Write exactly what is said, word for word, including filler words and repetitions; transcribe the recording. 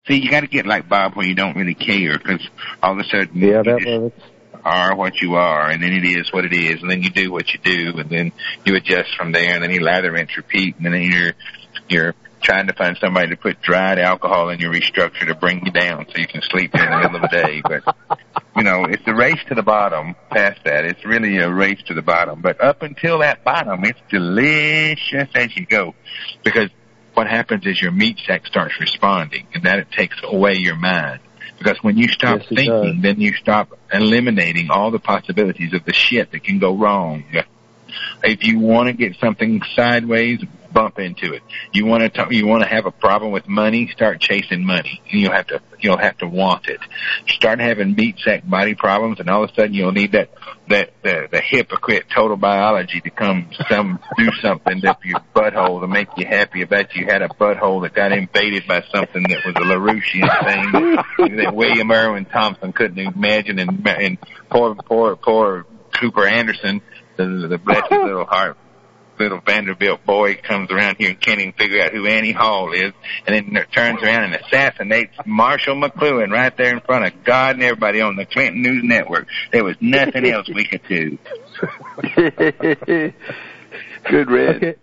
See, you got to get like Bob where you don't really care, because all of a sudden yeah, you that just was... are what you are, and then it is what it is, and then you do what you do, and then you adjust from there, and then you lather, rinse, repeat, and then you're you're trying to find somebody to put dried alcohol in your restructure to bring you down so you can sleep in the middle of the day. But, you know, it's a race to the bottom. Past that, it's really a race to the bottom. But up until that bottom, it's delicious as you go, because what happens is your meat sac starts responding, and that it takes away your mind. Because when you stop yes, thinking, then you stop eliminating all the possibilities of the shit that can go wrong. If you want to get something sideways, bump into it. You want to talk, you want to have a problem with money, start chasing money. You'll have to you'll have to want it. Start having meat sac body problems, and all of a sudden you'll need that that the, the hypocrite total biology to come some do something to your butthole to make you happy about you had a butthole that got invaded by something that was a Larouchian thing that William Irwin Thompson couldn't imagine, and, and poor poor poor Cooper Anderson, the, the blessed little heart. Little Vanderbilt boy comes around here and can't even figure out who Annie Hall is, and then turns around and assassinates Marshall McLuhan right there in front of God and everybody on the Clinton News Network. There was nothing else we could do. Good, Red. Okay.